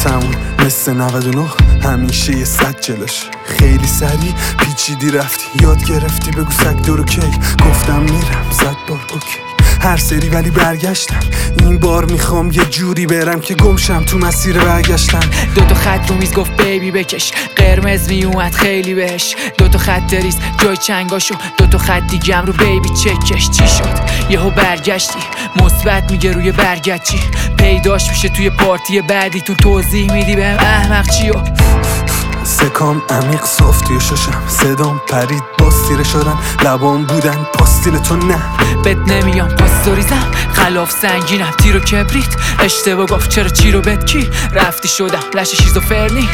تموم مثل 99 همیشه یه 100 جلوش. خیلی سریع پیچیدی رفتی، یاد گرفتی بگو سگ دورو کی. گفتم میرم 100 بار اوکی هر سری ولی برگشتم. این بار میخوام یه جوری برم که گمشم تو مسیر برگشتن. دوتا خط رو میز گفت بیبی بکش، قرمز میومد خیلی بهش. دوتا خط ریز جای چنگاشو، دوتا خط دیگم رو بیبی چکش. چی شد یهو برگشتی؟ مثبت میگه روی برگشتی پیداش میشه توی پارتی بعدی. تو توضیح میدی بهم احمق چیو. سکام عمیق صاف توی ششم، صدام پرید باز تیره شدن. لبام بودن پاستیل تو نه بد نمیام پاس ریزم، خلاف سنگینم تیر و کبریت. اشتباه گفت چرا چی رو بد کی رفتی شدم لش شیزوفرنی.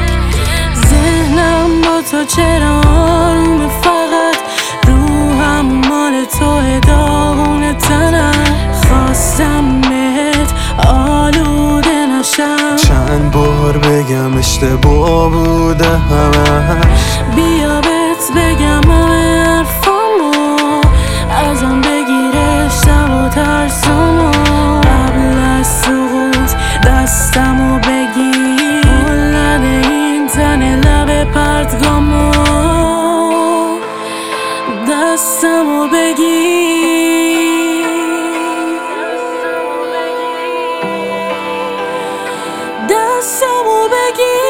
ذهنم با تو چرا آرومه، فقط روحم مال تو داغون تنم. خواستم بهت آلوده نشم، چند بار بگم اشتباه بوده همش. بیا بهت بگم همه حرفامو، ازم بگیرشتم و ترسامو. قبل از سقوط دستمو بگیر، نده این تن لب پرتگامو. دستمو بگیر، دستمو بگیر.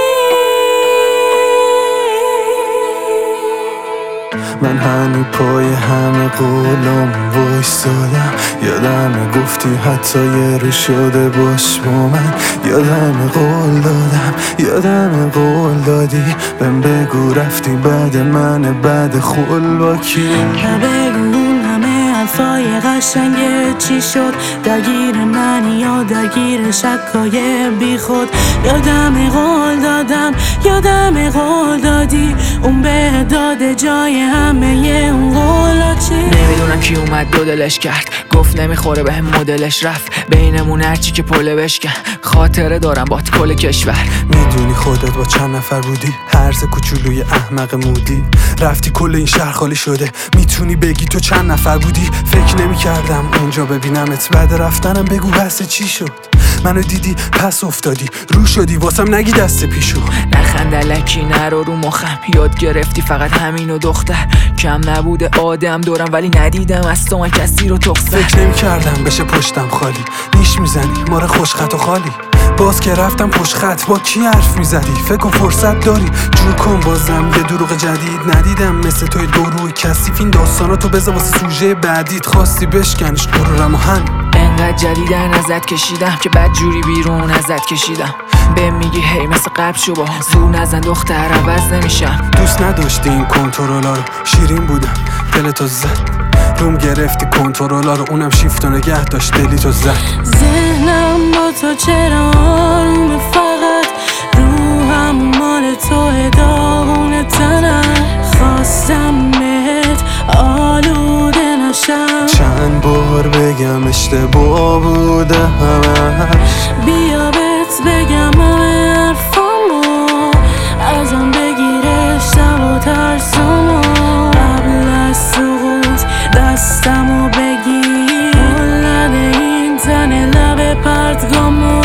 من هنو پای همه قولم وایستادم. یادم گفتی حتی یه رو شده باش با من. یادم قول دادم، یادم قول دادی بهم بگو رفتی بعد من بعد خول با کی. بگو همه حرفای قشنگه چی شد؟ درگیر منی یا درگیر شکای بی خود؟ یادم قول دادم، یادم قول دادی اون به داده جای همه اون قولا چی؟ نمیدونم کی اومد دو دلش کرد، گفت نمیخوره به هم مدلش رفت. بینمون هرچی که پله بشکن، خاطره دارم بات کل کشور. میدونی خودت با چند نفر بودی؟ هرز کوچولوی احمق مودی رفتی کل این شهر خالی شده. میتونی بگی تو چند نفر بودی؟ فکر نمی کردم اونجا ببینمت. بعد رفتنم بگو بحث چی شد؟ منو دیدی پس افتادی رو شدی واسم نگی دست پیشو. نخندلکی نرو رو مخم، یاد گرفتی فقط همینو دختر. کم نبوده آدم دورم ولی ندیدم از تو من کسی رو تخصر. فکر نمی کردم بشه پشتم خالی، نیش میزنی ماره خوش خط و خالی. باز که رفتم پشت خط با کی حرف میزدی؟ فکر کن فرصت داری جور کن بازم یه دروغ جدید. ندیدم مثل توی گروه کثیف این داستاناتو بذار واسه سوژه بعدیت. خواستی بشکنش غرورم و انقدر جدیدن ازت کشیدم که بد جوری بیرون ازت کشیدم. به میگی هی مثل قبل شو با زور نزن دختر عوض نمیشم. دوست نداشتی این کنترلا رو، شیرین بودم دلتو زد. روم گرفتی کنترلا رو، اونم شیفت و نگه داشت دلی تو زد. ذهنم با تو چرا آرومه، فقط روحم مال تو داغون تنم. خواستم بهت آلوده نشم، چند بار بگم اشتباه بوده همش. بیا بهت بگم همه حرفامو، ازم بگیرشتم و ترسامو. قبل از سقوط دستمو بگیر، نده این تن لب پرتگامو.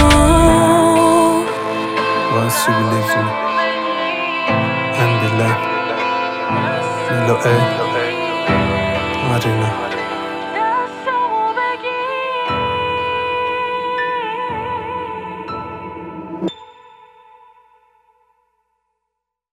Once you believe me and believe Milo A Marina